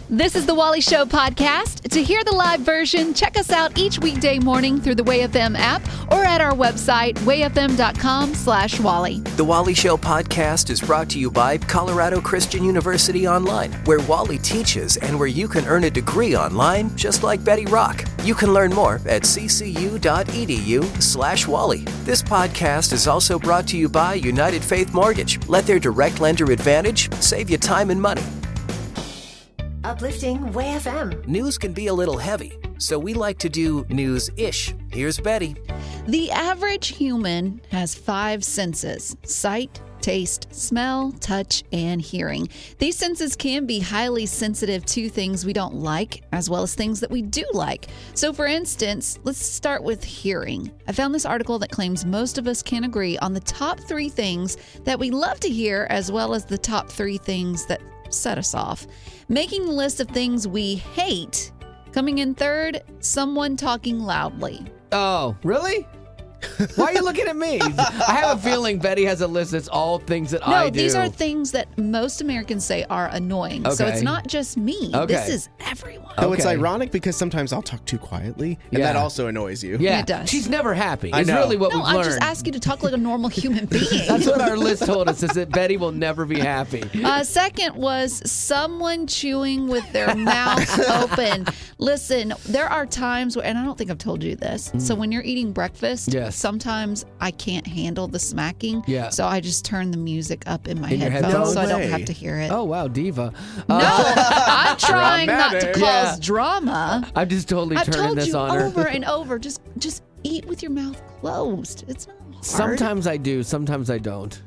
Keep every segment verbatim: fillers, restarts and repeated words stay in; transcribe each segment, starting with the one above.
This is the Wally Show podcast. To hear the live version, check us out each weekday morning through the Way F M app or at our website, way f m dot com slash Wally. The Wally Show podcast is brought to you by Colorado Christian University Online, where Wally teaches and where you can earn a degree online just like Betty Rock. You can learn more at c c u dot e d u slash Wally. This podcast is also brought to you by United Faith Mortgage. Let their direct lender advantage save you time and money. Uplifting Way F M. News can be a little heavy, so we like to do news-ish. Here's Betty. The average human has five senses: sight, taste, smell, touch, and hearing. These senses can be highly sensitive to things we don't like, as well as things that we do like. So for instance, let's start with hearing. I found this article that claims most of us can agree on the top three things that we love to hear, as well as the top three things that set us off. Making the list of things we hate. Coming in third, someone talking loudly. Oh, really? Why are you looking at me? I have a feeling Betty has a list that's all things that no, I do. No, these are things that most Americans say are annoying. Okay. So it's not just me. Okay. This is everyone. So Okay. it's ironic because sometimes I'll talk too quietly, and Yeah. that also annoys you. Yeah, It does. she's never happy. I It's know. really what No, we've I learned. just ask you to talk like a normal human being. That's what our list told us, is that Betty will never be happy. Uh, second was someone chewing with their mouth open. Listen, there are times where, and I don't think I've told you this. So when you're eating breakfast, Yes. sometimes I can't handle the smacking. Yeah. So I just turn the music up in my In your headphones headphones? so I No don't way. have to hear it. Oh, wow, diva. No, I'm trying not to Dramatic. cause Yeah. drama. I'm just totally I've turning told this you on her. over and over. Just, just eat with your mouth closed. It's not hard. Sometimes I do, sometimes I don't.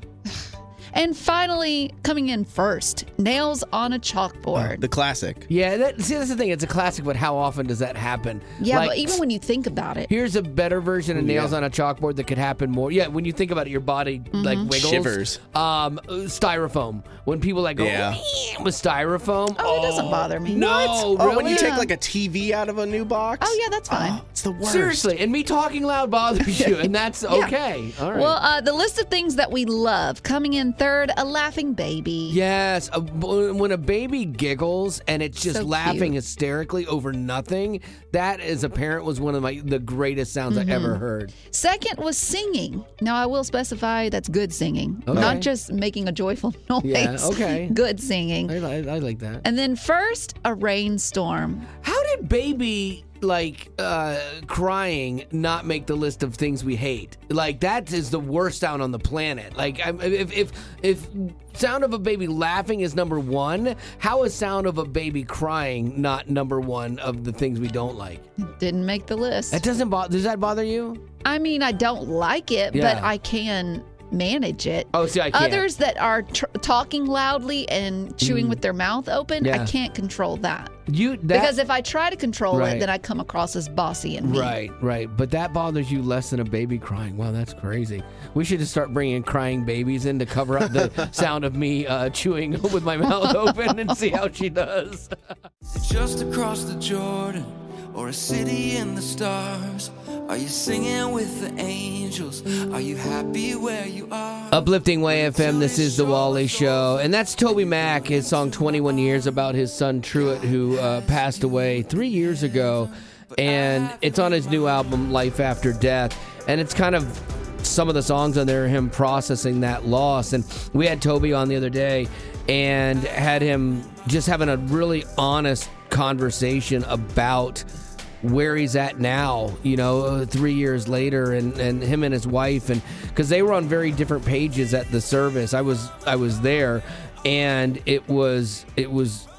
And finally, coming in first, nails on a chalkboard. The classic. Yeah, that, see, that's the thing. It's a classic, but how often does that happen? yeah, Like, but even when you think about it, here's a better version of Ooh, nails yeah. on a chalkboard that could happen more. Yeah, when you think about it, your body like wiggles. Shivers. Um, uh, styrofoam. When people like go Yeah. "Meow," with styrofoam. oh, it doesn't bother me. No, Oh, really? when you take Yeah. like a T V out of a new box? Oh, yeah, that's fine. Oh, it's the worst. Seriously, and me talking loud bothers you, and that's okay. All right. Well, uh, the list of things that we love. Coming in third, a laughing baby. Yes, a, when a baby giggles and it's just So laughing cute. hysterically over nothing, that as a parent was one of my the greatest sounds I ever heard. Second was singing. Now, I will specify that's good singing, Okay. not just making a joyful noise. Yeah, okay. Good singing. I, I, I like that. And then first, a rainstorm. How did baby like uh crying not make the list of things we hate? Like that is the worst sound on the planet. Like I- if if if sound of a baby laughing is number one, how is sound of a baby crying not number one of the things we don't like? Didn't make the list. That doesn't bother. Does that bother you? I mean, I don't like it, Yeah. but I can manage it. Oh, see, I can't. Others that are tr- talking loudly and chewing with their mouth open, I Yeah. can't control that. You that, Because if I try to control Right. it, then I come across as bossy and mean. Right, right. But that bothers you less than a baby crying. Wow, that's crazy. We should just start bringing crying babies in to cover up the sound of me uh, chewing with my mouth open and see how she does. Just across the Jordan, or a city in the stars. Are you singing with the angels? Are you happy where you are? Uplifting Way F M, this is The Wally Show. And that's Toby Mac, his song twenty-one years, about his son Truett, who uh, passed away three years ago. And it's on his new album, Life After Death. And it's kind of some of the songs on there are him processing that loss. And we had Toby on the other day and had him just having a really honest conversation about where he's at now, you know, uh, three years later, and, and him and his wife, and because they were on very different pages at the service. I was I was there, and it was it was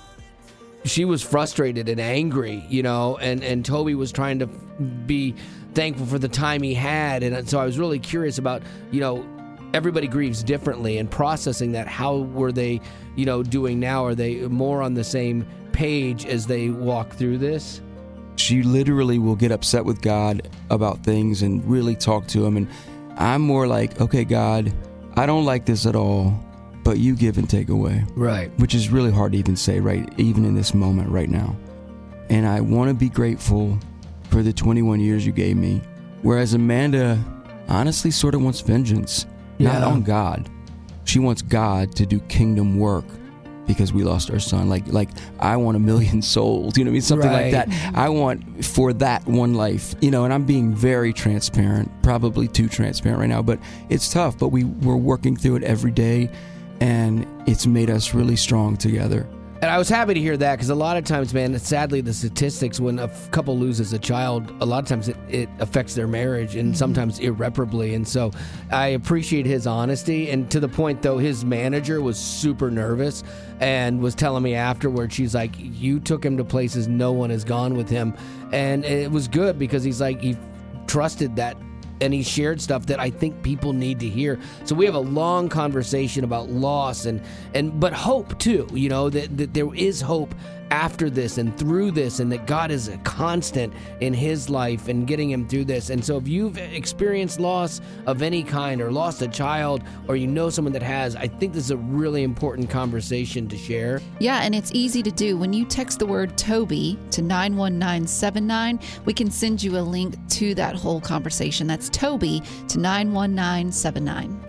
she was frustrated and angry, you know, and and Toby was trying to be thankful for the time he had, and so I was really curious about, you know, everybody grieves differently, and processing that. How were they, you know, doing now? Are they more on the same page as they walk through this? She literally will get upset with God about things and really talk to him. And I'm more like, okay, God, I don't like this at all, but you give and take away. Right. Which is really hard to even say, right, even in this moment right now. And I want to be grateful for the twenty-one years you gave me. Whereas Amanda honestly sort of wants vengeance, not Yeah. on God. She wants God to do kingdom work because we lost our son. Like, like I want a million souls, you know what I mean? Something Right. like that. I want for that one life, you know, and I'm being very transparent, probably too transparent right now, but it's tough, but we, we're working through it every day, and it's made us really strong together. And I was happy to hear that, because a lot of times, man, sadly, the statistics, when a f- couple loses a child, a lot of times it, it affects their marriage, and sometimes irreparably. And so I appreciate his honesty. And to the point, though, his manager was super nervous and was telling me afterwards, she's like, you took him to places no one has gone with him. And it was good, because he's like, he trusted that. And he shared stuff that I think people need to hear. So we have a long conversation about loss and, and but hope too, you know, that, that there is hope after this and through this, and that God is a constant in his life and getting him through this. And so if you've experienced loss of any kind, or lost a child, or you know someone that has, I think this is a really important conversation to share. Yeah, and it's easy to do. When you text the word Toby to nine one nine seven nine, we can send you a link to that whole conversation. That's Toby to nine one nine seven nine.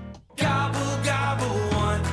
Gobble, gobble one,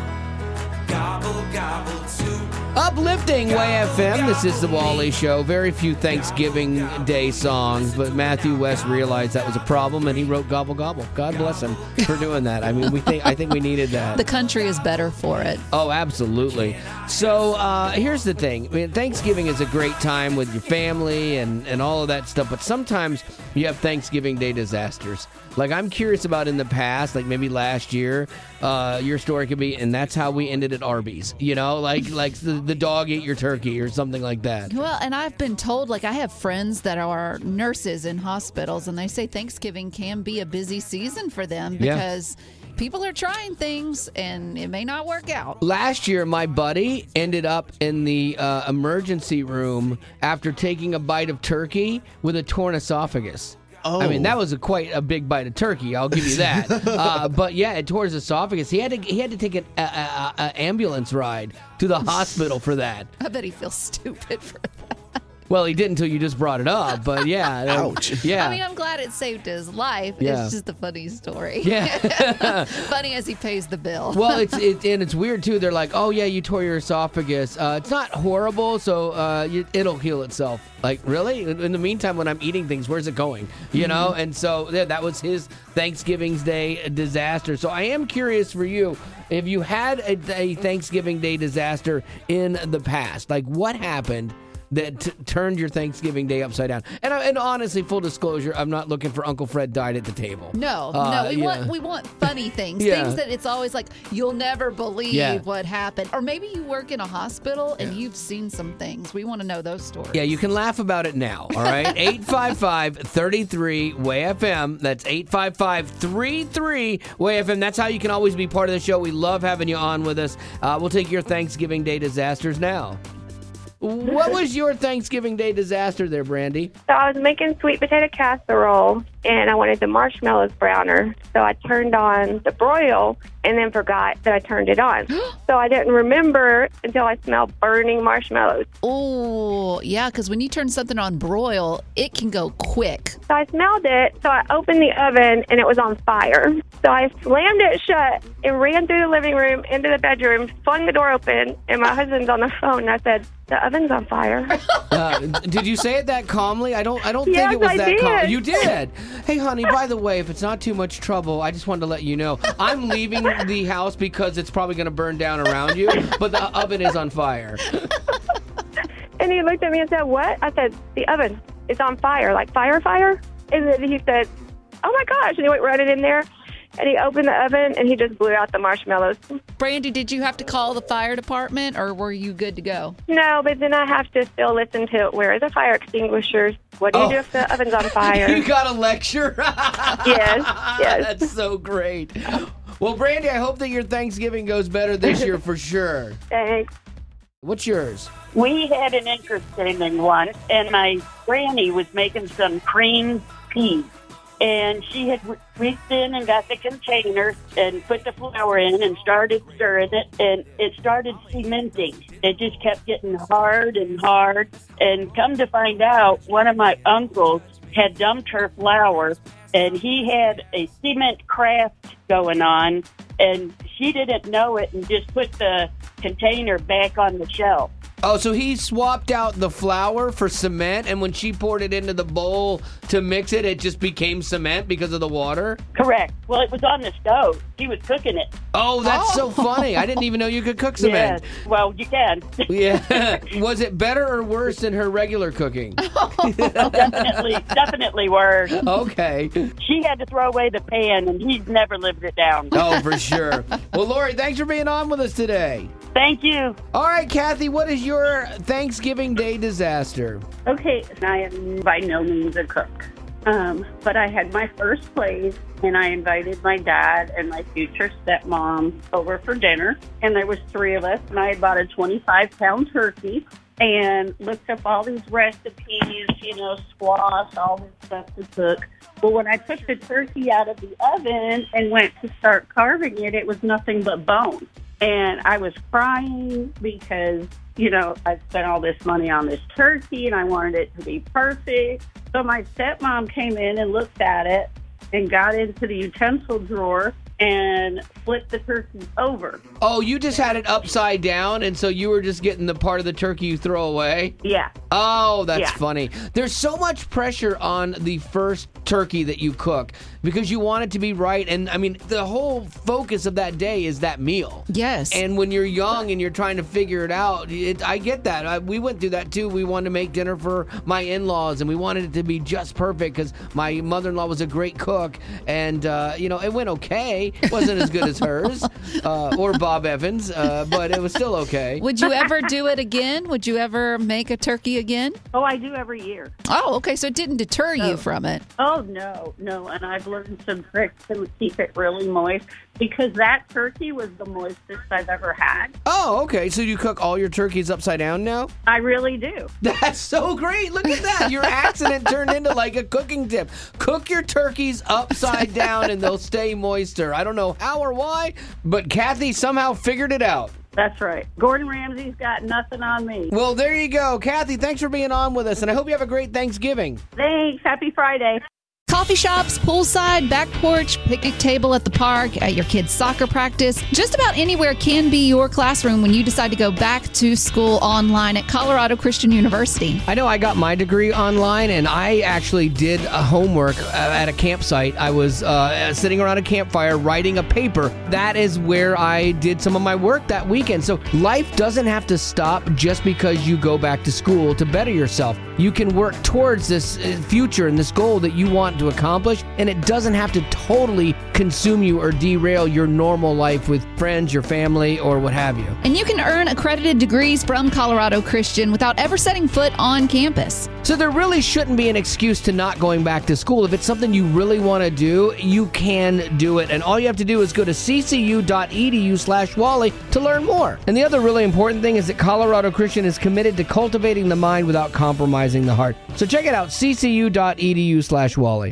gobble, gobble two. Uplifting Way F M. This is the Wally Show. Very few Thanksgiving Day songs, but Matthew West realized that was a problem, and he wrote "Gobble Gobble." God bless him for doing that. I mean, we think I think we needed that. The country is better for it. Oh, absolutely. So uh, here's the thing. I mean, Thanksgiving is a great time with your family and, and all of that stuff, but sometimes you have Thanksgiving Day disasters. Like, I'm curious about in the past, like maybe last year, uh, your story could be, and that's how we ended at Arby's. You know, like like the, the dog ate your turkey or something like that. Well, and I've been told, like, I have friends that are nurses in hospitals, and they say Thanksgiving can be a busy season for them Yeah. because people are trying things and it may not work out. Last year, my buddy ended up in the uh, emergency room after taking a bite of turkey with a torn esophagus. Oh. I mean, that was a quite a big bite of turkey. I'll give you that. uh, but yeah, it tore his esophagus. He had to he had to take an a, a, a ambulance ride to the hospital for that. I bet he feels stupid for that. Well, he didn't until you just brought it up. But yeah, Ouch. Yeah, I mean, I'm glad it saved his life. Yeah. It's just a funny story. yeah. Funny as he pays the bill. Well, it's it, and it's weird too. They're like, "Oh yeah, you tore your esophagus. Uh, it's not horrible, so uh, you, it'll heal itself." Like, really? In, in the meantime, when I'm eating things, where's it going? You know? And so yeah, that was his Thanksgiving Day disaster. So I am curious for you, if you had a, a Thanksgiving Day disaster in the past, like what happened that t- turned your Thanksgiving Day upside down? And, I- and honestly, full disclosure, I'm not looking for Uncle Fred died at the table. No, Uh, no, we yeah. want we want funny things, Yeah. things that it's always like you'll never believe Yeah. what happened, or maybe you work in a hospital and you've seen some things. We want to know those stories. Yeah, you can laugh about it now, all right? eight five five, three three, W A Y F M. That's eight five five, three three, W A Y F M. That's how you can always be part of the show. We love having you on with us. Uh, we'll take your Thanksgiving Day disasters now. What was your Thanksgiving Day disaster there, Brandy? So I was making sweet potato casserole, and I wanted the marshmallows browner. So I turned on the broil and then forgot that I turned it on. So I didn't remember until I smelled burning marshmallows. Oh, yeah, because when you turn something on broil, it can go quick. So I smelled it, so I opened the oven, and it was on fire. So I slammed it shut and ran through the living room into the bedroom, flung the door open, and my husband's on the phone, and I said, the oven's on fire. Uh, did you say it that calmly? I don't. I don't Yes, think it was I that did. calm. You did. Hey, honey. By the way, if it's not too much trouble, I just wanted to let you know I'm leaving the house because it's probably going to burn down around you, but the oven is on fire. And he looked at me and said, what? I said, the oven is on fire, like fire, fire. And then he said, oh, my gosh. And he went running in there, and he opened the oven, and he just blew out the marshmallows. Brandy, did you have to call the fire department, or were you good to go? No, but then I have to still listen to where are the fire extinguishers? What do you Oh. do if the oven's on fire? You got a lecture? Yes, yes. That's so great. Well, Brandy, I hope that your Thanksgiving goes better this year for sure. Thanks. What's yours? We had an interesting one, and my granny was making some cream peas. And she had re- reached in and got the container and put the flour in and started stirring it, and it started cementing. It just kept getting hard and hard. And come to find out, one of my uncles had dumped her flour, and he had a cement craft going on, and she didn't know it and just put the container back on the shelf. Oh, so he swapped out the flour for cement, and when she poured it into the bowl to mix it, it just became cement because of the water? Correct. Well, it was on the stove. He was cooking it. Oh, that's Oh. so funny. I didn't even know you could cook cement. Yes. Well, you can. Yeah. Was it better or worse than her regular cooking? definitely, definitely worse. Okay. She had to throw away the pan, and he's never lived it down. Oh, for sure. Well, Lori, thanks for being on with us today. Thank you. All right, Kathy, what is your Thanksgiving Day disaster? Okay, I am by no means a cook. Um, but I had my first plate, and I invited my dad and my future stepmom over for dinner. And there was three of us, and I had bought a twenty-five pound turkey and looked up all these recipes, you know, squash, all this stuff to cook. Well, when I took the turkey out of the oven and went to start carving it, it was nothing but bone. And I was crying because, you know, I spent all this money on this turkey and I wanted it to be perfect. So my stepmom came in and looked at it and got into the utensil drawer and flipped the turkey over. Oh, you just had it upside down, and so you were just getting the part of the turkey you throw away? Yeah. Oh, that's Yeah. funny. There's so much pressure on the first turkey that you cook because you want it to be right. And, I mean, the whole focus of that day is that meal. Yes. And when you're young and you're trying to figure it out, it, I get that. I, we went through that, too. We wanted to make dinner for my in-laws, and we wanted it to be just perfect because my mother-in-law was a great cook. And, uh, you know, it went okay. It wasn't as good as hers uh, or Bob Evans, uh, but it was still okay. Would you ever do it again? Would you ever make a turkey again? Oh, I do every year. Oh, okay. So it didn't deter you Oh. from it. Oh, no, no. And I've learned some tricks to keep it really moist because that turkey was the moistest I've ever had. Oh, okay. So you cook all your turkeys upside down now? I really do. That's so great. Look at that. Your accident turned into like a cooking tip. Cook your turkeys upside down and they'll stay moister. I don't know how or why, but Kathy somehow figured it out. That's right. Gordon Ramsay's got nothing on me. Well, there you go. Kathy, thanks for being on with us, and I hope you have a great Thanksgiving. Thanks. Happy Friday. Coffee shops, poolside, back porch, picnic table at the park, at your kid's soccer practice. Just about anywhere can be your classroom when you decide to go back to school online at Colorado Christian University. I know I got my degree online, and I actually did a homework uh, at a campsite. I was uh, sitting around a campfire writing a paper. That is where I did some of my work that weekend. So life doesn't have to stop just because you go back to school to better yourself. You can work towards this uh, future and this goal that you want to accomplish, and it doesn't have to totally consume you or derail your normal life with friends, your family, or what have you. And you can earn accredited degrees from Colorado Christian without ever setting foot on campus. So there really shouldn't be an excuse to not going back to school. If it's something you really want to do, you can do it. And all you have to do is go to ccu.edu slash Wally to learn more. And the other really important thing is that Colorado Christian is committed to cultivating the mind without compromising the heart. So check it out, ccu.edu slash Wally.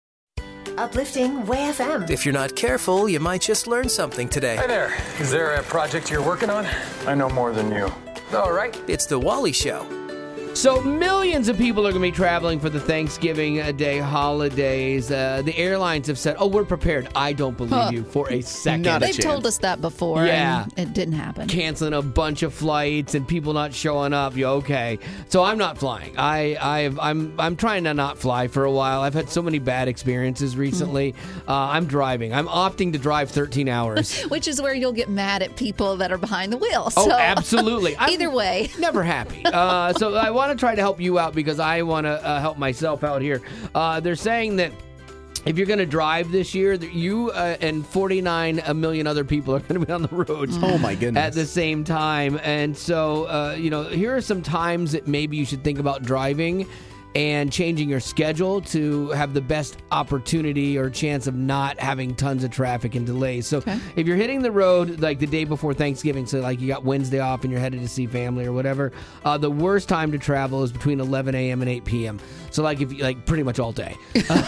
Uplifting Way F M. If you're not careful, you might just learn something today. Hi there. Is there a project you're working on? I know more than you. All right. It's The Wally Show. So millions of people are going to be traveling for the Thanksgiving Day holidays. Uh, the airlines have said, oh, we're prepared. I don't believe Huh. you for a second. Not a They've chance. told us that before, Yeah. and it didn't happen. Canceling a bunch of flights and people not showing up. You okay? So I'm not flying. I I've, I'm I'm trying to not fly for a while. I've had so many bad experiences recently. Uh, I'm driving. I'm opting to drive thirteen hours. Which is where you'll get mad at people that are behind the wheel. Oh, So, absolutely. I'm either way. never happy. Uh, so I want to try to help you out because I want to uh, help myself out here. Uh, they're saying that if you're going to drive this year, that you uh, and forty-nine million other people are going to be on the roads. Oh, my goodness. At the same time. And so, uh, you know, here are some times that maybe you should think about driving and changing your schedule to have the best opportunity or chance of not having tons of traffic and delays. So Okay. if you're hitting the road like the day before Thanksgiving, so like you got Wednesday off and you're headed to see family or whatever, uh, the worst time to travel is between eleven a.m. and eight p.m. So like if you, like pretty much all day.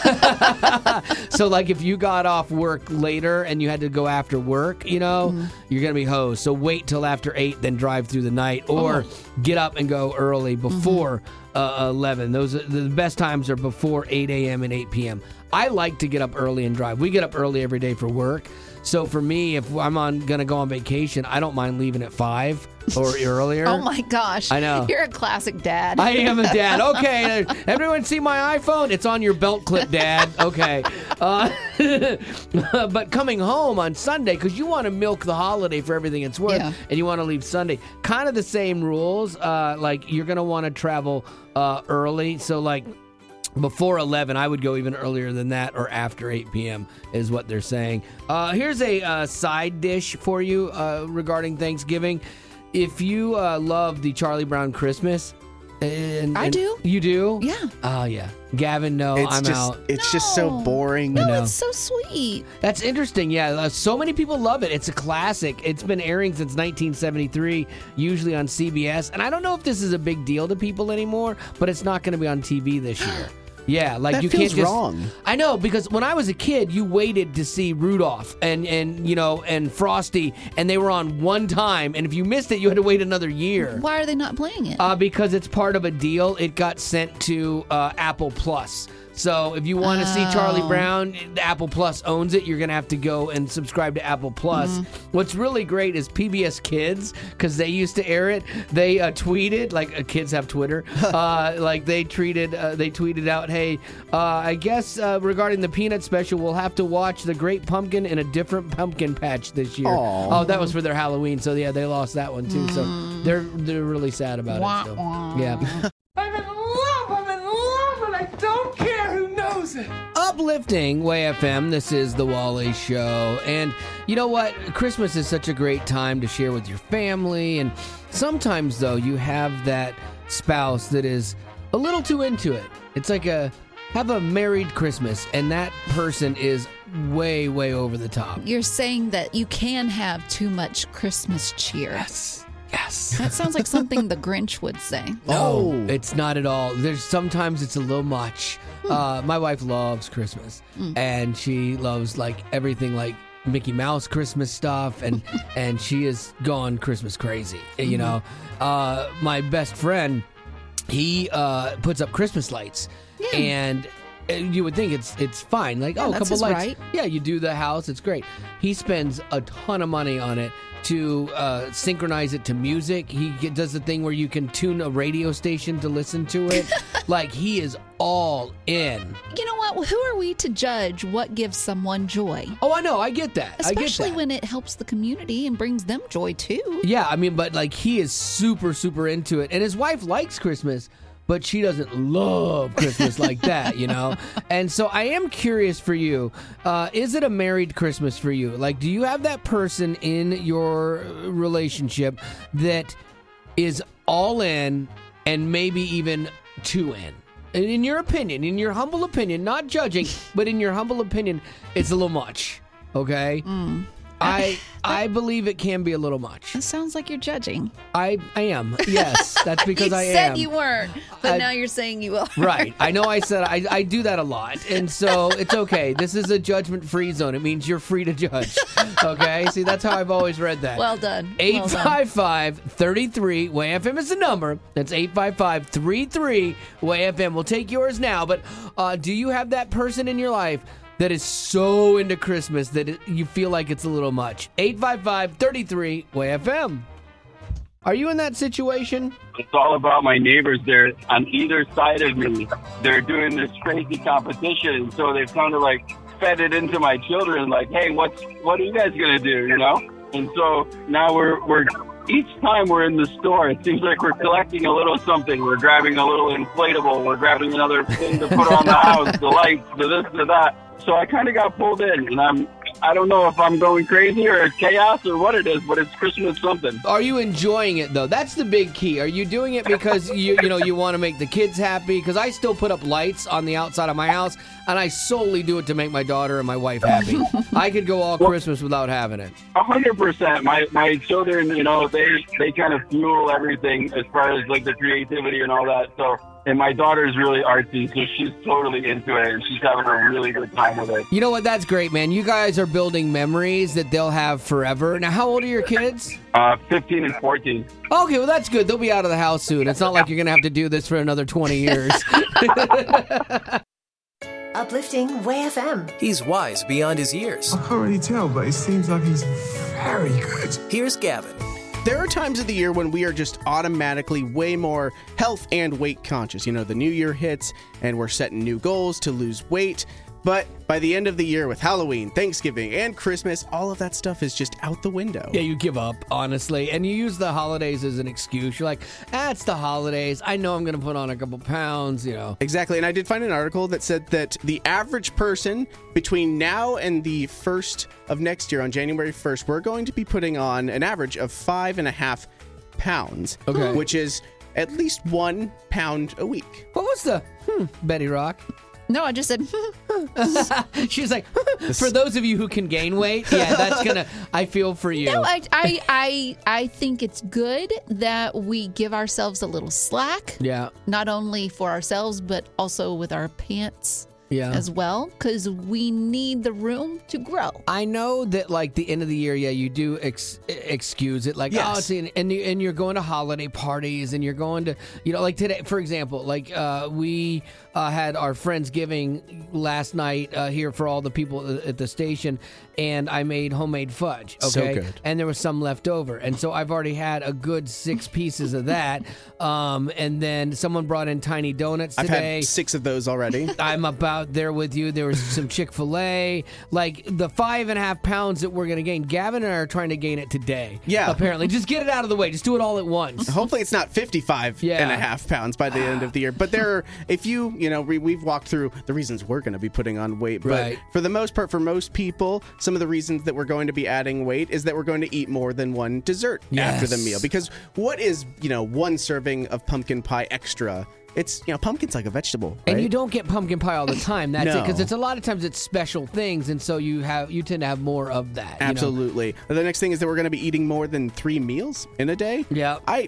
So like if you got off work later and you had to go after work, you know, Mm-hmm. you're going to be hosed. So wait till after eight, then drive through the night, or get up and go early before uh, eleven. Those are, the best times are before eight a.m. and eight p.m. I like to get up early and drive. We get up early every day for work. So for me, if I'm on gonna go on vacation, I don't mind leaving at five or earlier. Oh my gosh. I know. You're a classic dad. I am a dad. Okay. Everyone see my iPhone? It's on your belt clip, Dad. Okay. Uh, but coming home on Sunday, because you want to milk the holiday for everything it's worth, Yeah. and you want to leave Sunday. Kind of the same rules. Uh, like, you're going to want to travel uh, early. So, like, before eleven, I would go even earlier than that, or after eight p.m. is what they're saying. Uh, here's a uh, side dish for you uh, regarding Thanksgiving. If you uh, love the Charlie Brown Christmas, and, I and do. You do? Yeah. Oh yeah. Gavin, no, It's I'm just out. it's just so No. boring. No, know. it's so sweet. That's interesting. Yeah, uh, so many people love it. It's a classic. It's been airing since nineteen seventy-three, usually on C B S. And I don't know if this is a big deal to people anymore, but it's not going to be on T V this year. Yeah, like That you feels can't just. wrong. I know, because when I was a kid, you waited to see Rudolph and and you know and Frosty, and they were on one time, and if you missed it, you had to wait another year. Why are they not playing it? Uh, because it's part of a deal. It got sent to uh, Apple Plus. So if you want to see Charlie Oh. Brown, Apple Plus owns it. You're going to have to go and subscribe to Apple Plus. Mm-hmm. What's really great is P B S Kids, because they used to air it. They uh, tweeted, like uh, kids have Twitter, uh, like they tweeted, uh, they tweeted out, hey, uh, I guess uh, regarding the Peanut special, we'll have to watch The Great Pumpkin in a different pumpkin patch this year. Aw. Oh, that was for their Halloween. So yeah, they lost that one too. So they're they're really sad about Wah, it. So, wah. yeah. I'm in love, I'm in love, and I don't care who knows it. Uplifting Way F M. This is the Wally Show. And you know what? Christmas is such a great time to share with your family. And sometimes, though, you have that spouse that is a little too into it. It's like a have a married Christmas, and that person is way, way over the top. You're saying that you can have too much Christmas cheer. Yes. Yes. That sounds like something the Grinch would say. No, it's not at all. There's sometimes it's a little much. Uh, my wife loves Christmas, and she loves like everything like Mickey Mouse Christmas stuff, and and she is gone Christmas crazy. You know, uh, my best friend, he uh, puts up Christmas lights, Yeah. and uh, you would think it's it's fine, like Yeah, oh, a that's couple his lights. right. Yeah, you do the house, it's great. He spends a ton of money on it to uh, synchronize it to music. He get, does the thing where you can tune a radio station to listen to it. Like, he is all in. You know what? Who are we to judge what gives someone joy? Oh, I know. I get that. I get Especially that. when it helps the community and brings them joy too. Yeah, I mean, but like, he is super, super into it. And his wife likes Christmas, but she doesn't love Christmas like that, you know? And so I am curious for you, uh, is it a married Christmas for you? Like, do you have that person in your relationship that is all in and maybe even too in? And in your opinion, in your humble opinion, not judging, but in your humble opinion, it's a little much, okay? Mm. I I believe it can be a little much. That sounds like you're judging. I I am. Yes, that's because you I said am. you weren't, but I- now you're saying you are. Right. I know I said I, I do that a lot. And so it's okay. This is a judgment-free zone. It means you're free to judge. Okay? See, that's how I've always read that. Well done. eight Well done. five five, three three, W A Y F M is the number. That's eight five five, three three, W A Y F M. We'll take yours now. But uh, do you have that person in your life that is so into Christmas that it, you feel like it's a little much? eight five five, three three, W A Y F M. Are you in that situation? It's all about my neighbors. They're on either side of me. They're doing this crazy competition, so they've kind of like fed it into my children. Like, hey, what's what are you guys gonna do? You know? And so now we're we're each time we're in the store, it seems like we're collecting a little something. We're grabbing a little inflatable. We're grabbing another thing to put on the house, the lights, the this, the that. So I kind of got pulled in, and I'm. I don't know if I'm going crazy or it's chaos or what it is, but it's Christmas something. Are you enjoying it though? That's the big key. Are you doing it because you you know you want to make the kids happy? Because I still put up lights on the outside of my house, and I solely do it to make my daughter and my wife happy. I could go all Christmas without having it. A hundred percent. My my children, you know, they they kind of fuel everything as far as like the creativity and all that. So. And my daughter's really artsy, so she's totally into it, and she's having a really good time with it. You know what? That's great, man. You guys are building memories that they'll have forever. Now, how old are your kids? Uh, fifteen and fourteen. Okay, well, that's good. They'll be out of the house soon. It's not like you're going to have to do this for another twenty years. Uplifting Way F M. He's wise beyond his years. I can't really tell, but it seems like he's very good. Here's Gavin. There are times of the year when we are just automatically way more health and weight conscious. You know, the new year hits and we're setting new goals to lose weight. But by the end of the year with Halloween, Thanksgiving, and Christmas, all of that stuff is just out the window. Yeah, you give up, honestly. And you use the holidays as an excuse. You're like, ah, it's the holidays. I know I'm going to put on a couple pounds, you know. Exactly. And I did find an article that said that the average person between now and the first of next year, on January first, we're going to be putting on an average of five and a half pounds, Okay. which is at least one pound a week. What was the, hmm, Betty Rock? No, I just said, She's like, for those of you who can gain weight, yeah, that's going to, I feel for you. no, I, I, I, I think it's good that we give ourselves a little slack, Yeah, not only for ourselves, but also with our pants yeah. as well, because we need the room to grow. I know that, like, the end of the year, yeah, you do ex- excuse it. Like, Yes. oh, it's in, and, you, and you're going to holiday parties, and you're going to, you know, like today, for example, like, uh, we uh, had our Friendsgiving last night uh, here for all the people at the station, and I made homemade fudge, okay? So good. And there was some left over. And so I've already had a good six pieces of that. Um, and then someone brought in tiny donuts I've today. had six of those already. I'm about there with you. There was some Chick-fil-A. Like, the five and a half pounds that we're going to gain, Gavin and I are trying to gain it today. Yeah. Apparently. Just get it out of the way. Just do it all at once. Hopefully it's not fifty-five Yeah. and a half pounds by the end of the year. But there are, if you, you know, we, we've walked through the reasons we're going to be putting on weight. But Right. for the most part, for most people, some of the reasons that we're going to be adding weight is that we're going to eat more than one dessert after the Yes. meal. Because what is, you know, one serving of pumpkin pie extra? It's, you know, pumpkin's like a vegetable. And right? you don't get pumpkin pie all the time. That's it. No. Because it's a lot of times it's special things. And so you have you tend to have more of that. you know? Absolutely. The next thing is that we're going to be eating more than three meals in a day. Yeah. I.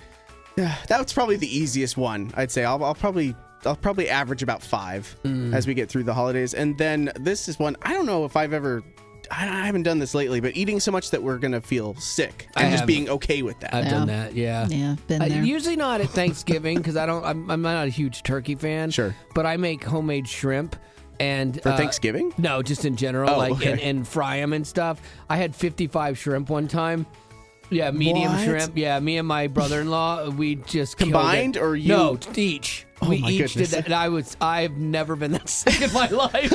That's probably the easiest one. I'd say I'll, I'll probably I'll probably average about five Mm. as we get through the holidays, and then this is one I don't know if I've ever. I I haven't done this lately, but eating so much that we're gonna feel sick I and just have. being okay with that. I've Yeah. done that, yeah. Yeah, been Uh, there. usually not at Thanksgiving because I don't. I'm, I'm not a huge turkey fan. Sure. But I make homemade shrimp and For uh, Thanksgiving? No, just in general, Oh, like okay. and, and fry them and stuff. I had fifty-five shrimp one time. Yeah, medium What? shrimp. Yeah, me and my brother-in-law, we just killed Combined it. or you- No, each. Oh, we my each goodness. did that, and I was. I've never been that sick in my life.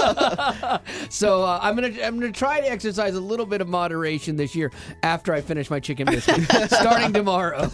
so uh, I'm gonna I'm gonna try to exercise a little bit of moderation this year after I finish my chicken biscuit, starting tomorrow.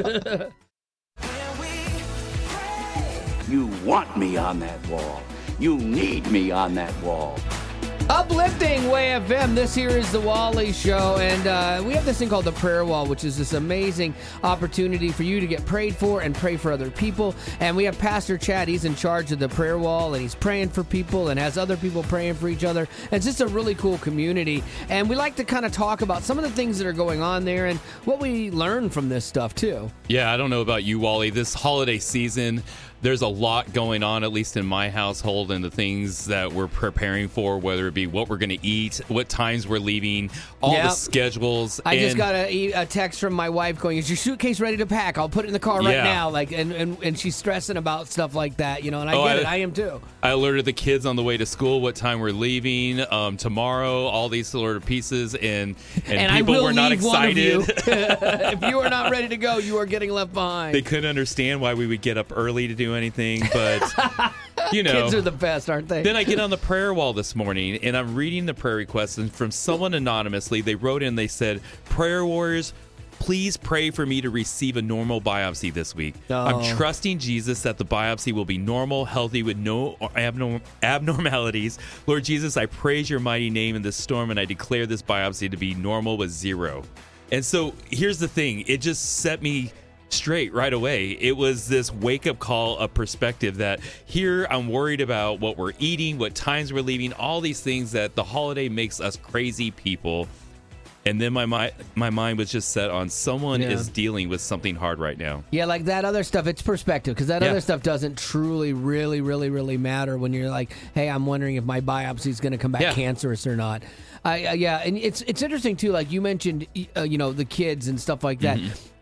You want me on that wall. You need me on that wall. Uplifting Way F M. This here is the Wally Show, and uh, we have this thing called the Prayer Wall, which is this amazing opportunity for you to get prayed for and pray for other people. And we have Pastor Chad. He's in charge of the Prayer Wall, and he's praying for people and has other people praying for each other. And it's just a really cool community. And we like to kind of talk about some of the things that are going on there and what we learn from this stuff, too. Yeah, I don't know about you, Wally. This holiday season, there's a lot going on, at least in my household, and the things that we're preparing for, whether it be what we're going to eat, what times we're leaving, all Yep. the schedules. I just and- got a, a text from my wife going, "Is your suitcase ready to pack? I'll put it in the car right Yeah. now." Like, and, and and she's stressing about stuff like that, you know. And I Oh, get I- it. I am too. I alerted the kids on the way to school what time we're leaving um, tomorrow, all these sort of pieces, and, and, And I people will were not leave one of you. excited. If you are not ready to go, you are getting left behind. They couldn't understand why we would get up early to do anything, but you know. Kids are the best, aren't they? Then I get on the prayer wall this morning, and I'm reading the prayer requests, and from someone anonymously, they wrote in, they said, "Prayer warriors, please pray for me to receive a normal biopsy this week. Oh. I'm trusting Jesus that the biopsy will be normal, healthy, with no abnorm- abnormalities. Lord Jesus, I praise your mighty name in this storm, and I declare this biopsy to be normal with zero." And so here's the thing. It just set me straight right away. It was this wake-up call of perspective that here I'm worried about what we're eating, what times we're leaving, all these things that the holiday makes us crazy people. And then my my, my mind was just set on someone Yeah. is dealing with something hard right now. Yeah, like that other stuff, it's perspective, because that Yeah. other stuff doesn't truly, really, really, really matter when you're like, hey, I'm wondering if my biopsy is going to come back Yeah. cancerous or not. I, uh, yeah, and it's it's interesting, too, like you mentioned, uh, you know, the kids and stuff like that. Mm-hmm.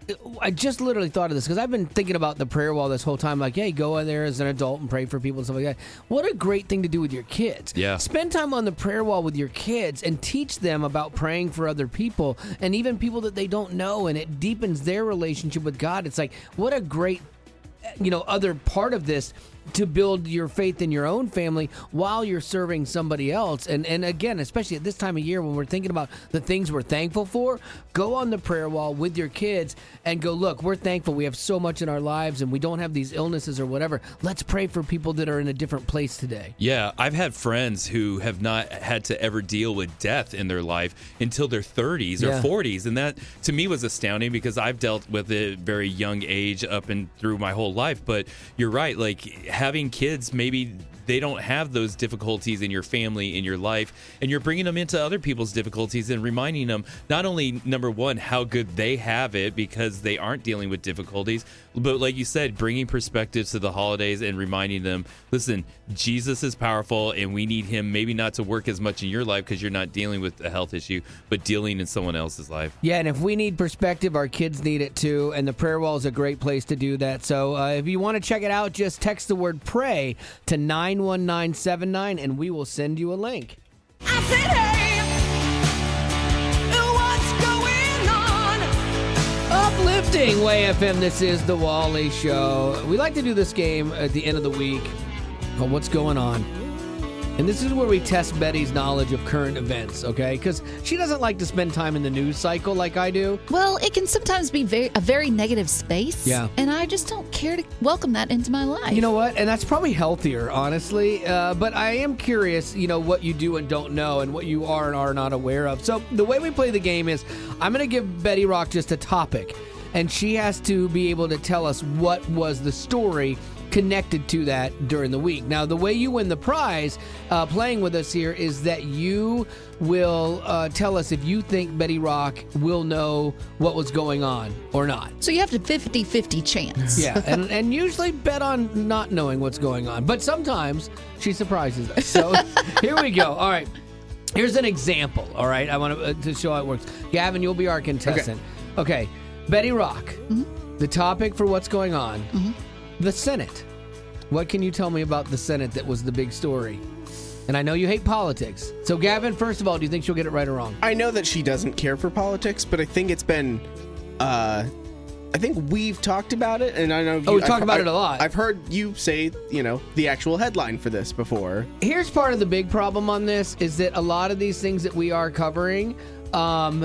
I just literally thought of this because I've been thinking about the prayer wall this whole time. Like, hey, go in there as an adult and pray for people and stuff like that. What a great thing to do with your kids. Yeah. Spend time on the prayer wall with your kids and teach them about praying for other people and even people that they don't know, and it deepens their relationship with God. It's like, what a great, you know, other part of this to build your faith in your own family while you're serving somebody else. And and again, especially at this time of year when we're thinking about the things we're thankful for, go on the prayer wall with your kids and go, look, we're thankful we have so much in our lives and we don't have these illnesses or whatever. Let's pray for people that are in a different place today. Yeah, I've had friends who have not had to ever deal with death in their life until their thirties or Yeah. forties. And that, to me, was astounding because I've dealt with it at a very young age up and through my whole life. But you're right, like having kids, maybe they don't have those difficulties in your family, in your life, and you're bringing them into other people's difficulties and reminding them not only, number one, how good they have it because they aren't dealing with difficulties, but like you said, bringing perspective to the holidays and reminding them, listen, Jesus is powerful and we need him maybe not to work as much in your life because you're not dealing with a health issue, but dealing in someone else's life. Yeah, and if we need perspective, our kids need it too, and the prayer wall is a great place to do that. So uh, if you want to check it out, just text the word pray to nine one nine seven nine and we will send you a link. I said, hey, what's going on? Uplifting Way F M, this is the Wally Show. We like to do this game at the end of the week called What's Going On? And this is where we test Betty's knowledge of current events, okay? Because she doesn't like to spend time in the news cycle like I do. Well, it can sometimes be very a very negative space. Yeah. And I just don't care to welcome that into my life. You know what? And that's probably healthier, honestly. Uh, but I am curious, you know, what you do and don't know and what you are and are not aware of. So the way we play the game is I'm going to give Betty Rock just a topic, and she has to be able to tell us what was the story connected to that during the week. Now, the way you win the prize uh, playing with us here is that you will uh, tell us if you think Betty Rock will know what was going on or not. So you have a fifty-fifty chance. Yeah, and, and usually bet on not knowing what's going on. But sometimes she surprises us. So here we go. All right. Here's an example, all right? I want to, uh, to show how it works. Gavin, you'll be our contestant. Okay. okay. Betty Rock, mm-hmm. the topic for what's going on, mm-hmm. the Senate. What can you tell me about the Senate that was the big story? And I know you hate politics. So, Gavin, first of all, do you think she'll get it right or wrong? I know that she doesn't care for politics, but I think it's been... Uh, I think we've talked about it, and I know... Oh, you, we talk I've, about I, it a lot. I've heard you say, you know, the actual headline for this before. Here's part of the big problem on this, is that a lot of these things that we are covering... Um,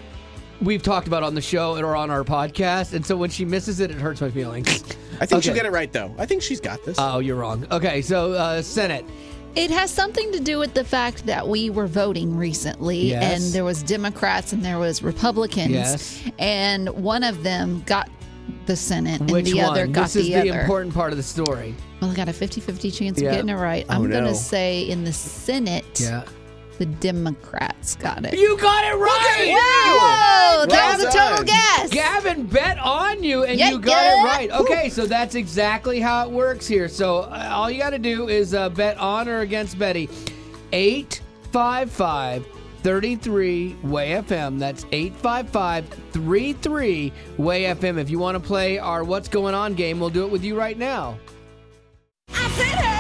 we've talked about on the show or on our podcast, and so when she misses it, it hurts my feelings. I think okay. she'll get it right, though. I think she's got this. Oh, you're wrong. Okay, so uh, Senate. It has something to do with the fact that we were voting recently, yes. and there was Democrats and there was Republicans, yes. and one of them got the Senate, and Which the one? other got this the other. This is the other. important part of the story. Well, I got a fifty-fifty chance yeah. of getting it right. Oh, I'm no. going to say in the Senate... Yeah. The Democrats got it. You got it right! Whoa! That well was a total guess. Gavin bet on you, and yeah, you got yeah. it right. Okay, so that's exactly how it works here. So uh, all you got to do is uh, bet on or against Betty. eight five five, three three, W A Y F M. That's eight five five, three three, W A Y F M. If you want to play our What's Going On game, we'll do it with you right now. I said, hey.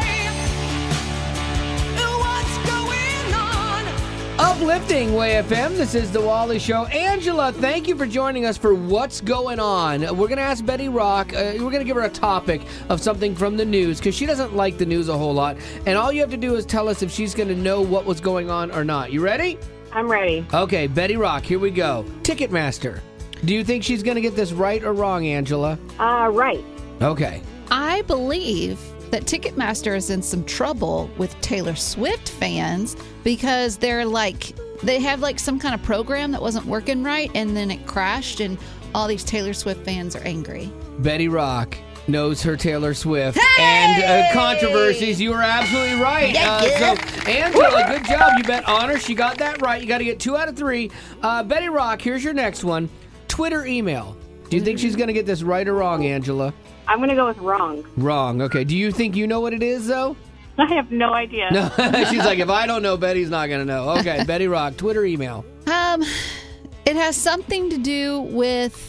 Uplifting W A Y F M, this is the Wally Show. Angela, thank you for joining us for What's Going On. We're going to ask Betty Rock, uh, we're going to give her a topic of something from the news, because she doesn't like the news a whole lot. And all you have to do is tell us if she's going to know what was going on or not. You ready? I'm ready. Okay, Betty Rock, here we go. Ticketmaster. Do you think she's going to get this right or wrong, Angela? Uh, right. Okay. I believe that Ticketmaster is in some trouble with Taylor Swift fans because they're like, they have like some kind of program that wasn't working right, and then it crashed, and all these Taylor Swift fans are angry. Betty Rock knows her Taylor Swift hey! and uh, controversies. You were absolutely right. Yeah, uh, yeah. So, Angela, good job. You bet on her. She got that right. You got to get two out of three. Uh, Betty Rock, here's your next one. Twitter email. Do you think she's going to get this right or wrong, Angela? I'm going to go with wrong. Wrong. Okay. Do you think you know what it is, though? I have no idea. No. She's like, if I don't know, Betty's not going to know. Okay. Betty Rock, Twitter email. Um, it has something to do with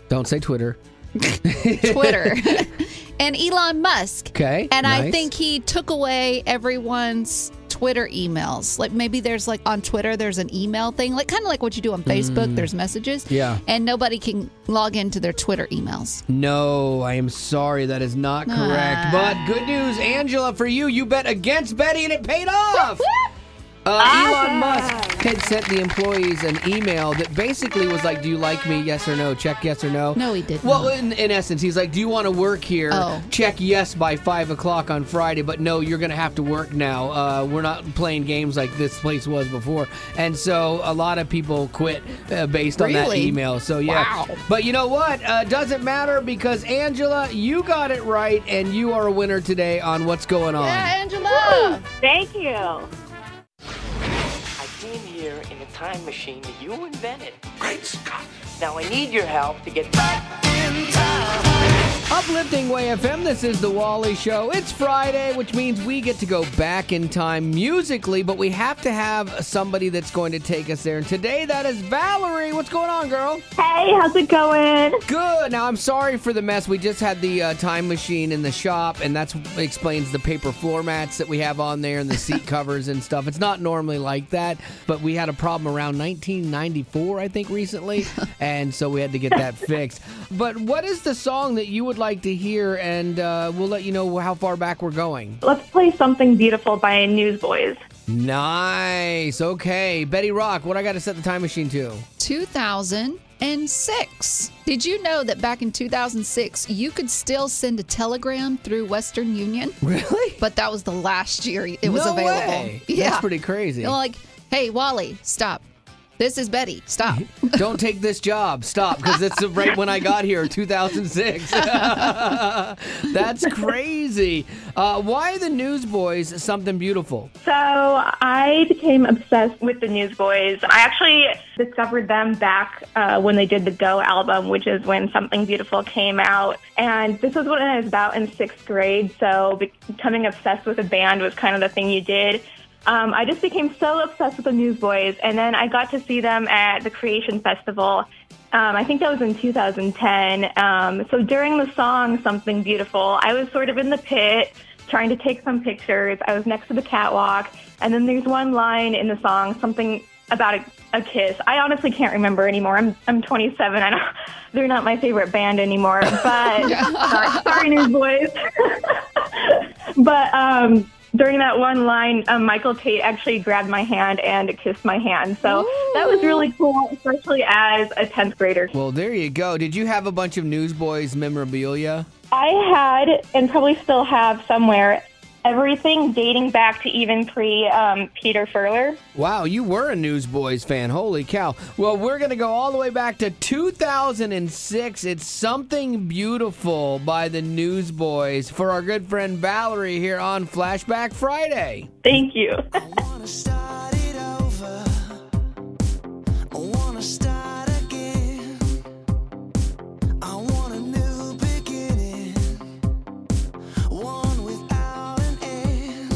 Don't say Twitter. Twitter. And Elon Musk. Okay, And nice. I think he took away everyone's Twitter emails. Like maybe there's like on Twitter, there's an email thing, like kind of like what you do on Facebook. Mm. There's messages. Yeah. And nobody can log into their Twitter emails. No, I am sorry. That is not correct. Ah. But good news, Angela, for you. You bet against Betty and it paid off. Uh, Awesome. Elon Musk had sent the employees an email that basically was like, do you like me? Yes or no? Check yes or no. No, he didn't. Well, in, in essence, he's like, do you want to work here? Oh. Check yes by five o'clock on Friday, but no, you're going to have to work now. Uh, we're not playing games like this place was before. And so a lot of people quit uh, based on that Really? email. So, yeah. Wow. But you know what? Uh, doesn't matter because, Angela, you got it right, and you are a winner today on What's Going On. Yeah, Angela. Thank you. I came here in a time machine that you invented. Great Scott! Now I need your help to get back in time. Uplifting Way F M, this is The Wally Show. It's Friday, which means we get to go back in time musically, but we have to have somebody that's going to take us there. And today, that is Valerie. What's going on, girl? Hey, how's it going? Good. Now, I'm sorry for the mess. We just had the uh, time machine in the shop, and that explains the paper floor mats that we have on there and the seat covers and stuff. It's not normally like that, but we had a problem around nineteen ninety-four, I think, recently, and so we had to get that fixed. But what is the song that you would like to hear, and uh, we'll let you know how far back we're going. Let's play Something Beautiful by Newsboys. Nice. Okay. Betty Rock, what I got to set the time machine to? two thousand six. Did you know that back in two thousand six, you could still send a telegram through Western Union? Really? But that was the last year it was No available. way. Yeah. That's pretty crazy. They're like, hey, Wally, stop. This is Betty. Stop. Don't take this job. Stop, because it's right when I got here, two thousand six. That's crazy. Uh, why are the Newsboys Something Beautiful? So I became obsessed with the Newsboys. I actually discovered them back uh, when they did the Go album, which is when Something Beautiful came out. And this was when I was about in sixth grade, so becoming obsessed with a band was kind of the thing you did. Um, I just became so obsessed with the Newsboys, and then I got to see them at the Creation Festival. Um, I think that was in two thousand ten. Um, so during the song Something Beautiful, I was sort of in the pit trying to take some pictures. I was next to the catwalk, and then there's one line in the song, something about a, a kiss. I honestly can't remember anymore. I'm I'm twenty-seven. I don't, they're not my favorite band anymore, but sorry, sorry, Newsboys. But um, during that one line, um, Michael Tate actually grabbed my hand and kissed my hand. So Ooh. That was really cool, especially as a tenth grader. Well, there you go. Did you have a bunch of Newsboys memorabilia? I had, and probably still have somewhere, everything dating back to even pre um, Peter Furler. Wow, you were a Newsboys fan. Holy cow. Well, we're going to go all the way back to two thousand six. It's Something Beautiful by the Newsboys for our good friend Valerie here on Flashback Friday. Thank you. I wanna start it over. I wanna start again. I want a new beginning. One without an end.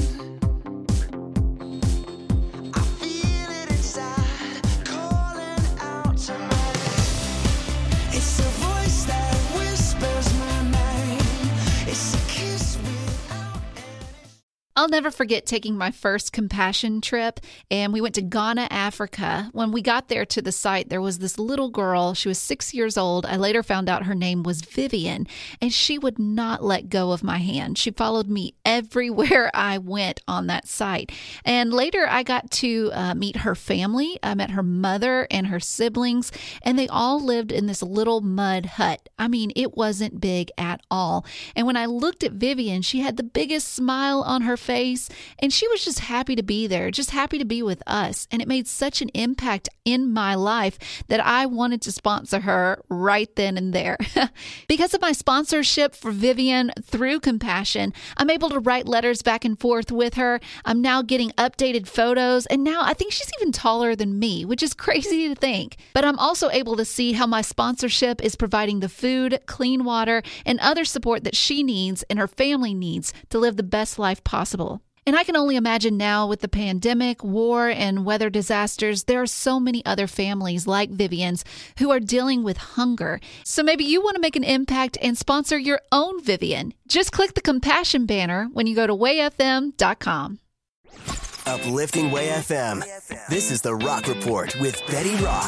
I feel it inside, calling out to me. It's a voice that whispers my name. It's a kiss without I'll never forget taking my first compassion trip, and we went to Ghana, Africa. When we got there to the site, there was this little girl. She was six years old. I later found out her name was Vivian, and she would not let go of my hand. She followed me everywhere I went on that site. And later I got to uh, meet her family. I met her mother and her siblings, and they all lived in this little mud hut. I mean, it wasn't big at all. And when I looked at Vivian, she had the biggest smile on her face, and she was just happy to be there, just happy to be with us. And it made such an impact in my life that I wanted to sponsor her right then and there. Because of my sponsorship for Vivian through Compassion, I'm able to write letters back and forth with her. I'm now getting updated photos, and now I think she's even taller than me, which is crazy to think. But I'm also able to see how my sponsorship is providing the food, clean water, and other support that she needs and her family needs to live the best life possible. And I can only imagine now with the pandemic, war, and weather disasters, there are so many other families like Vivian's who are dealing with hunger. So maybe you want to make an impact and sponsor your own Vivian. Just click the compassion banner when you go to way f m dot com. Uplifting Way F M. This is the Rock Report with Betty Rock.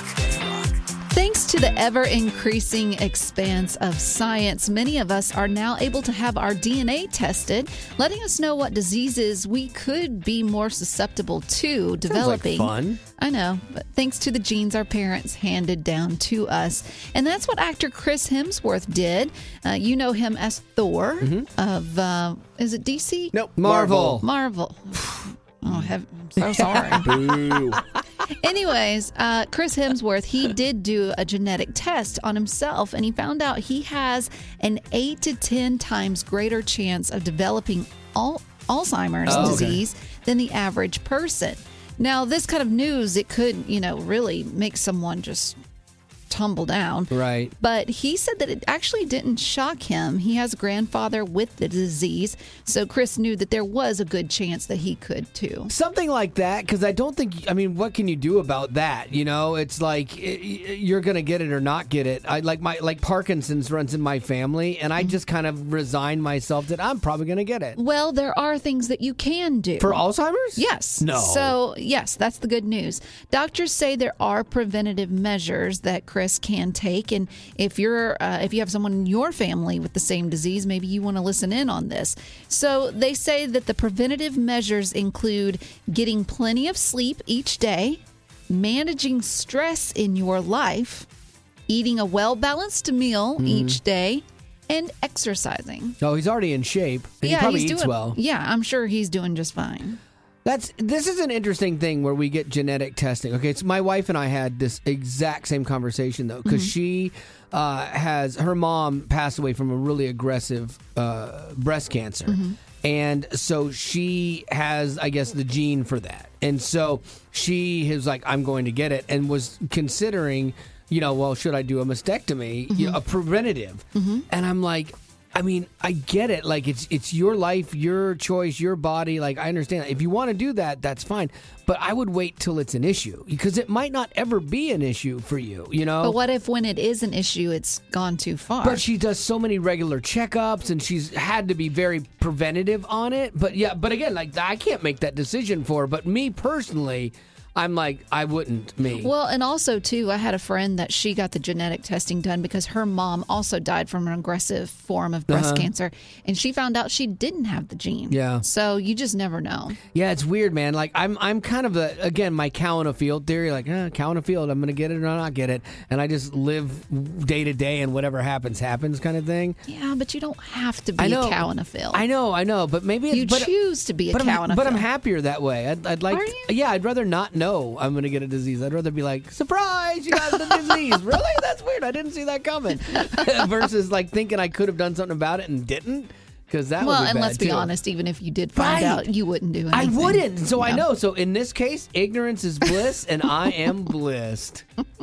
Thanks to the ever-increasing expanse of science, many of us are now able to have our D N A tested, letting us know what diseases we could be more susceptible to developing. Sounds like fun. I know, but thanks to the genes our parents handed down to us. And that's what actor Chris Hemsworth did. Uh, you know him as Thor Mm-hmm. of, uh, is it D C? Nope. Marvel. Marvel. Oh, heaven. I'm so sorry. Boo. Anyways, uh, Chris Hemsworth, he did do a genetic test on himself, and he found out he has an eight to ten times greater chance of developing al- Alzheimer's Oh, okay. disease than the average person. Now, this kind of news, it could, you know, really make someone just tumble down. Right. But he said that it actually didn't shock him. He has a grandfather with the disease, so Chris knew that there was a good chance that he could too. Something like that, because I don't think, I mean, what can you do about that? You know, it's like it, you're going to get it or not get it. I like my, like Parkinson's runs in my family, and I just kind of resigned myself that I'm probably going to get it. Well, there are things that you can do. For Alzheimer's? Yes. No. So, yes, that's the good news. Doctors say there are preventative measures that Chris can take, and if you're uh, if you have someone in your family with the same disease, maybe you want to listen in on this. So they say that the preventative measures include getting plenty of sleep each day, managing stress in your life, eating a well-balanced meal Mhm. each day, and exercising. Oh, he's already in shape. And yeah, he probably he's eats doing well. Yeah, I'm sure he's doing just fine. That's this is an interesting thing where we get genetic testing. Okay, so my wife and I had this exact same conversation though, because Mhm. she uh, has her mom passed away from a really aggressive uh, breast cancer, Mhm. and so she has, I guess, the gene for that, and so she is like, I'm going to get it, and was considering, you know, well, should I do a mastectomy, you know, a preventative, and I'm like. I mean, I get it. Like, it's it's your life, your choice, your body. Like, I understand that. If you want to do that, that's fine. But I would wait till it's an issue because it might not ever be an issue for you, you know? But what if when it is an issue, it's gone too far? But she does so many regular checkups, and she's had to be very preventative on it. But yeah, but again, like, I can't make that decision for her. But me personally, I'm like, I wouldn't, me. Well, and also, too, I had a friend that she got the genetic testing done because her mom also died from an aggressive form of breast Uh-huh. cancer, and she found out she didn't have the gene. Yeah. So you just never know. Yeah, it's weird, man. Like, I'm I'm kind of a, again, my cow in a field theory, like, eh, cow in a field, I'm going to get it or not get it. And I just live day to day, and whatever happens, happens kind of thing. Yeah, but you don't have to be I know. a cow in a field. I know, I know, but maybe it's, You but, choose to be a but cow I'm, in a But field. I'm happier that way. I'd, I'd like, Are to- yeah, I'd rather not know I'm going to get a disease. I'd rather be like, surprise, you got the disease. Really? That's weird. I didn't see that coming. Versus like thinking I could have done something about it and didn't. Because that well, would be and bad, let's be too. honest, even if you did find Right. out, you wouldn't do I anything. wouldn't. So I Yeah. know. So in this case, ignorance is bliss, and I am blissed.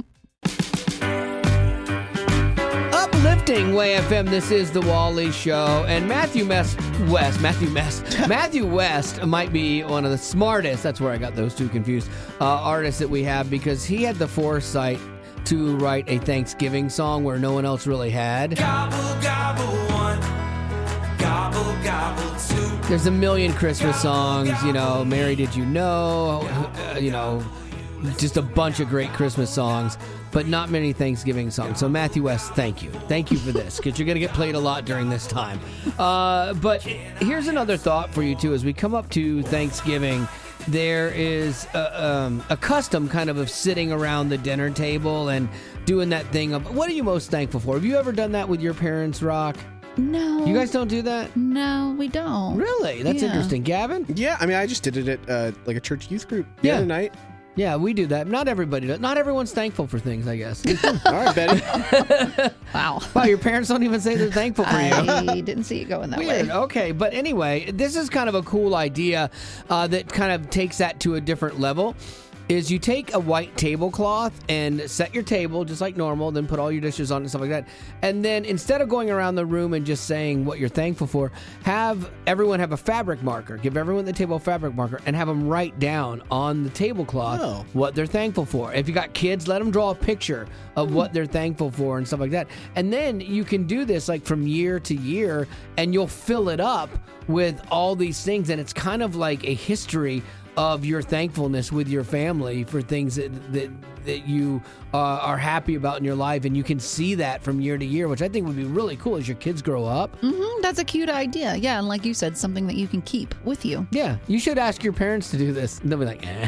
Uplifting Way F M. This is the Wally Show, and Matthew Mess West, Matthew Mess, Matthew West might be one of the smartest. That's where I got those two confused. Uh, artists that we have, because he had the foresight to write a Thanksgiving song where no one else really had. Gobble, gobble, one. Gobble, gobble, two. There's a million Christmas songs, you know, Mary Did You Know, uh, you know, just a bunch of great Christmas songs, but not many Thanksgiving songs. So Matthew West, thank you. Thank you for this, because you're going to get played a lot during this time. Uh, but here's another thought for you, too. As we come up to Thanksgiving, there is a, um, a custom kind of of sitting around the dinner table and doing that thing of, what are you most thankful for? Have you ever done that with your parents, Rock? No. You guys don't do that? No, we don't. Really? That's Yeah. interesting. Gavin? Yeah, I mean, I just did it at uh, like a church youth group the Yeah. other night. Yeah, we do that. Not everybody does. Not everyone's thankful for things, I guess. All right, Betty. Wow. Wow, your parents don't even say they're thankful for you. I didn't see it going that Weird. way. Okay, but anyway, this is kind of a cool idea uh, that kind of takes that to a different level. is you take a white tablecloth and set your table just like normal, then put all your dishes on and stuff like that. And then instead of going around the room and just saying what you're thankful for, have everyone have a fabric marker. Give everyone at the table a fabric marker and have them write down on the tablecloth Oh. what they're thankful for. If you got kids, let them draw a picture of what they're thankful for and stuff like that. And then you can do this like from year to year, and you'll fill it up with all these things, and it's kind of like a history of your thankfulness with your family for things that that, that you uh, are happy about in your life, and you can see that from year to year, which I think would be really cool as your kids grow up. Mm-hmm, that's a cute idea. Yeah, and like you said, something that you can keep with you. Yeah, you should ask your parents to do this. They'll be like, eh.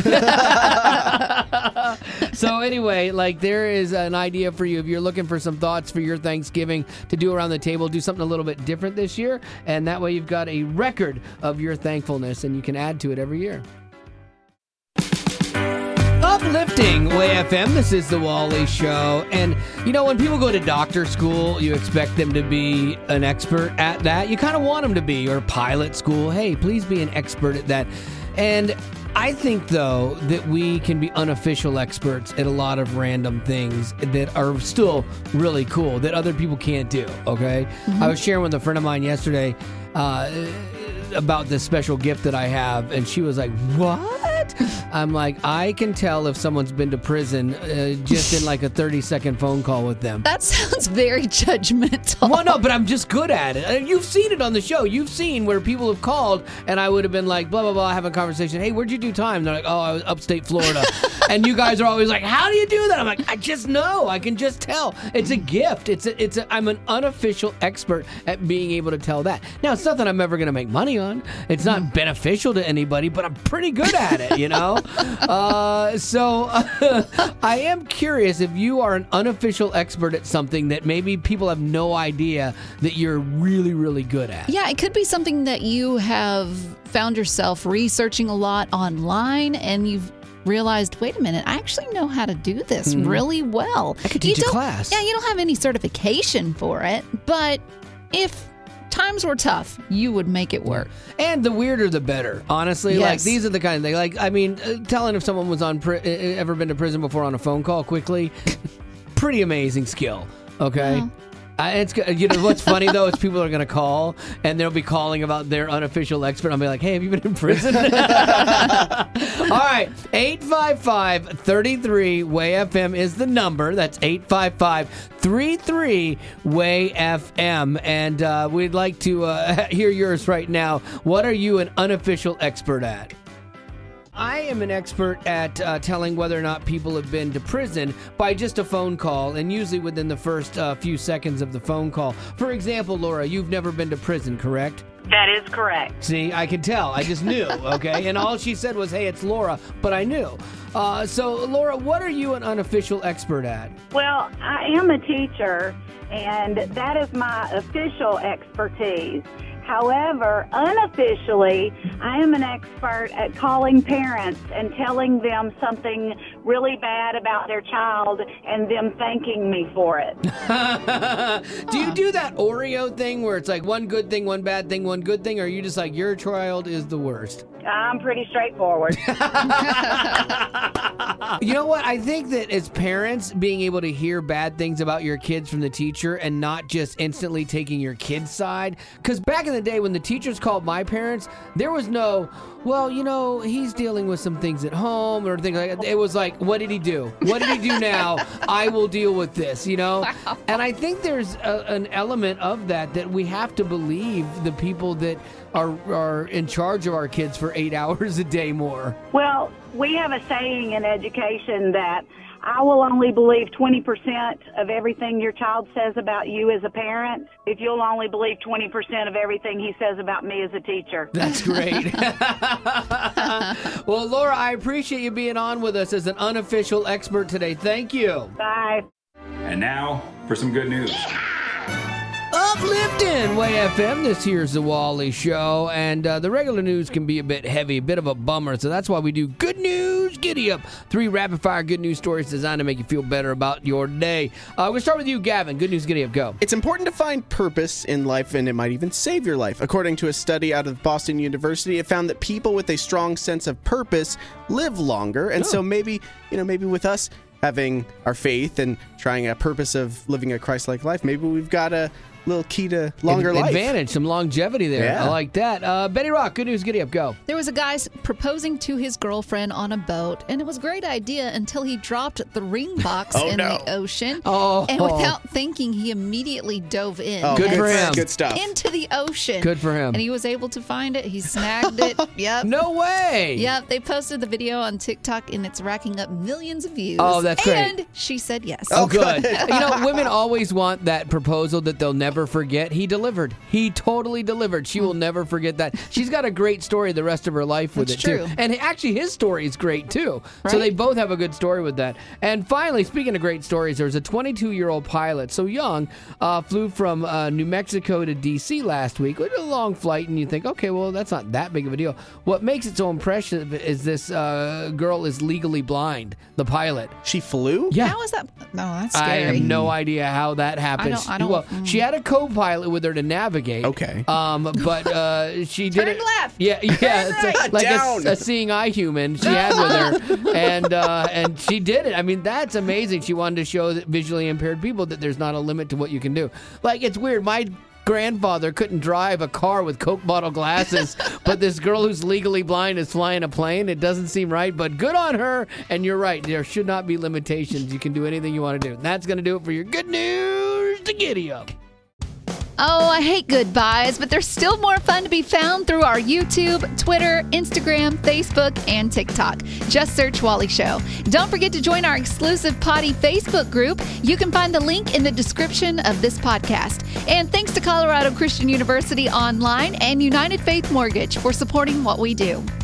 So anyway, like there is an idea for you if you're looking for some thoughts for your Thanksgiving to do around the table. Do something a little bit different this year, and that way you've got a record of your thankfulness, and you can add to it every year. Uplifting Way F M. This is the Wally Show. And, you know, when people go to doctor school, you expect them to be an expert at that. You kind of want them to be. Or pilot school. Hey, please be an expert at that. And I think, though, that we can be unofficial experts at a lot of random things that are still really cool that other people can't do, okay? Mm-hmm. I was sharing with a friend of mine yesterday uh, about this special gift that I have, and she was like, what? I'm like, I can tell if someone's been to prison uh, just in like a thirty second phone call with them. That sounds very judgmental. Well, no, but I'm just good at it. And you've seen it on the show. You've seen where people have called and I would have been like, blah, blah, blah, have a conversation. Hey, where'd you do time? And they're like, oh, I was upstate Florida. And you guys are always like, how do you do that? I'm like, I just know. I can just tell. It's a gift. It's a, it's a, I'm an unofficial expert at being able to tell that. Now, it's nothing I'm ever going to make money on. It's not beneficial to anybody, but I'm pretty good at it, you know? Uh, so uh, I am curious if you are an unofficial expert at something that maybe people have no idea that you're really, really good at. Yeah, it could be something that you have found yourself researching a lot online, and you've realized, wait a minute, I actually know how to do this mm. really well. I could teach you a class. Yeah, you don't have any certification for it, but if times were tough, you would make it work. And the weirder the better, honestly. Yes. Like, these are the kind of things, like, I mean, uh, telling if someone was on pri- ever been to prison before on a phone call quickly, pretty amazing skill, okay? Well, Uh, it's good. You know what's funny though is people are going to call and they'll be calling about their unofficial expert. I'll be like, "Hey, have you been in prison?" All right, eight five five, three three, W A Y F M is the number. That's eight five five, three three, W A Y F M, and uh, we'd like to uh, hear yours right now. What are you an unofficial expert at? I am an expert at uh, telling whether or not people have been to prison by just a phone call, and usually within the first uh, few seconds of the phone call. For example, Laura, you've never been to prison, correct? That is correct. See, I could tell. I just knew, okay? And all she said was, hey, it's Laura, but I knew. Uh, so, Laura, what are you an unofficial expert at? Well, I am a teacher, and that is my official expertise. However, unofficially, I am an expert at calling parents and telling them something really bad about their child and them thanking me for it. Do you do that Oreo thing where it's like one good thing, one bad thing, one good thing, or are you just like, your child is the worst? I'm pretty straightforward. You know what? I think that as parents, being able to hear bad things about your kids from the teacher and not just instantly taking your kid's side. Because back in the day when the teachers called my parents, there was no, well, you know, he's dealing with some things at home or things like that. It was like, what did he do? What did he do now? I will deal with this, you know? Wow. And I think there's a, an element of that that we have to believe the people that are are in charge of our kids for eight hours a day more. Well, we have a saying in education that I will only believe twenty percent of everything your child says about you as a parent if you'll only believe twenty percent of everything he says about me as a teacher. That's great. Well, Laura, I appreciate you being on with us as an unofficial expert today. Thank you. Bye. And now for some good news. Uplifting Way F M. This here's the Wally Show, and uh, the regular news can be a bit heavy, a bit of a bummer, so that's why we do Good News Giddy Up. Three rapid-fire good news stories designed to make you feel better about your day. Uh, we'll start with you, Gavin. Good News Giddy Up, go. It's important to find purpose in life, and it might even save your life. According to a study out of Boston University, it found that people with a strong sense of purpose live longer, and Oh. so maybe, you know, maybe with us having our faith and trying a purpose of living a Christ-like life, maybe we've got a little key to longer Ad- life. Advantage, some longevity there. Yeah. I like that. Uh, Betty Rock, Good News Giddy Up, go. There was a guy proposing to his girlfriend on a boat, and it was a great idea until he dropped the ring box Oh, in no. the ocean. Oh. And without thinking, he immediately dove in. Oh, Good head for him. first Good stuff. Into the ocean. Good for him. And he was able to find it. He snagged it. Yep. No way. Yep. They posted the video on TikTok, and it's racking up millions of views. Oh, that's great. And she said yes. Oh, good. You know, women always want that proposal that they'll never forget. He delivered. He totally delivered. She will never forget that. She's got a great story the rest of her life with That's it, true. too. And actually, his story is great, too. So Right? they both have a good story with that. And finally, speaking of great stories, there's a twenty-two-year-old pilot, so young, uh, flew from uh, New Mexico to D C last week. It was a long flight, and you think, okay, well, that's not that big of a deal. What makes it so impressive is this uh, girl is legally blind, the pilot. She flew? Yeah. How is that? No, that's I scary. have no idea how that happens. don't- I don't- well, mm. she had a co-pilot with her to navigate. Okay. Um, but uh, she did Turn it. left. Yeah, yeah. Turn it's a- right. like a, Down. a seeing eye human she had with her, and uh, and she did it. I mean, that's amazing. She wanted to show that visually impaired people that there's not a limit to what you can do. Like, it's weird. My grandfather couldn't drive a car with Coke bottle glasses, but this girl who's legally blind is flying a plane. It doesn't seem right, but good on her. And you're right. There should not be limitations. You can do anything you want to do. And that's going to do it for your Good News to Giddy Up. Oh, I hate goodbyes, but there's still more fun to be found through our YouTube, Twitter, Instagram, Facebook, and TikTok. Just search Wally Show. Don't forget to join our exclusive Potty Facebook group. You can find the link in the description of this podcast. And thanks to Colorado Christian University Online and United Faith Mortgage for supporting what we do.